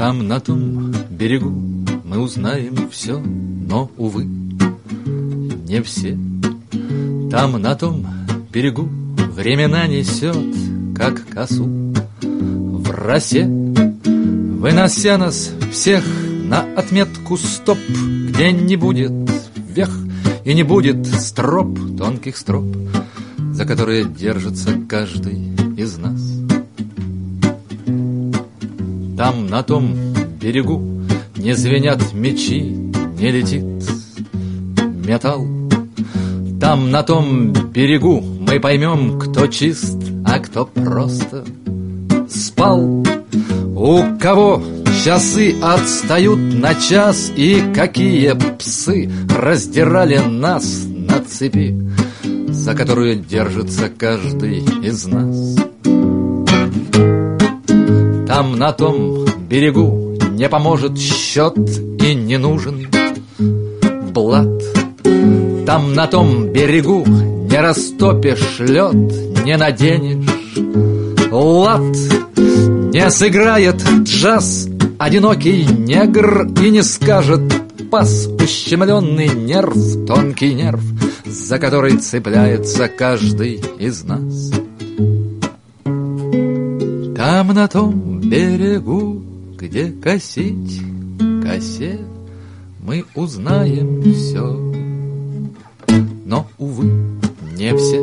Там, на том берегу, мы узнаем все, но, увы, не все. Там, на том берегу, времена несет, как косу в росе, вынося нас всех на отметку стоп, где не будет вех и не будет строп, тонких строп, за которые держится каждый из нас. Там, на том берегу, не звенят мечи, не летит металл. Там, на том берегу, мы поймем, кто чист, а кто просто спал. У кого часы отстают на час, и какие псы раздирали нас на цепи, за которую держится каждый из нас. Там, на том берегу, не поможет счет и не нужен блат. Там, на том берегу, не растопишь лед, не наденешь лад. Не сыграет джаз одинокий негр и не скажет пас ущемленный нерв, тонкий нерв, за который цепляется каждый из нас. Там, на том берегу, где косить косе, мы узнаем все, но, увы, не все.